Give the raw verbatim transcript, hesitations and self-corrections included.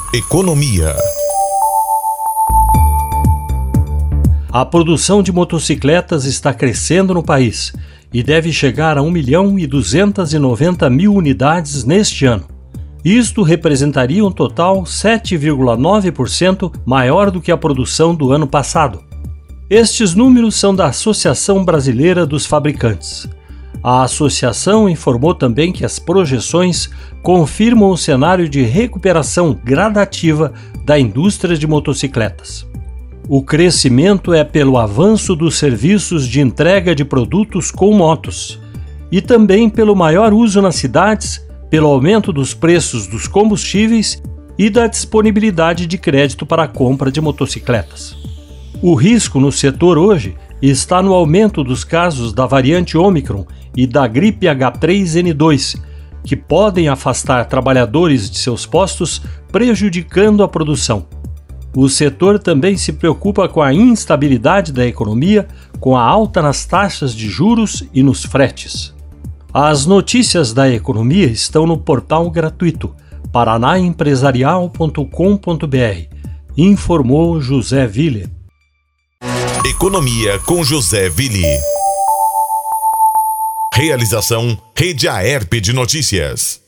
Economia. A produção de motocicletas está crescendo no país e deve chegar a um milhão e duzentas e noventa mil unidades neste ano. Isto representaria um total sete vírgula nove por cento maior do que a produção do ano passado. Estes números são da Associação Brasileira dos Fabricantes. A associação informou também que as projeções confirmam o cenário de recuperação gradativa da indústria de motocicletas. O crescimento é pelo avanço dos serviços de entrega de produtos com motos e também pelo maior uso nas cidades, pelo aumento dos preços dos combustíveis e da disponibilidade de crédito para a compra de motocicletas. O risco no setor hoje está no aumento dos casos da variante Ômicron e da gripe agá três ene dois, que podem afastar trabalhadores de seus postos, prejudicando a produção. O setor também se preocupa com a instabilidade da economia, com a alta nas taxas de juros e nos fretes. As notícias da economia estão no portal gratuito paraná empresarial ponto com ponto br, informou José Ville. Economia com José Ville. Realização Rede Aerp de Notícias.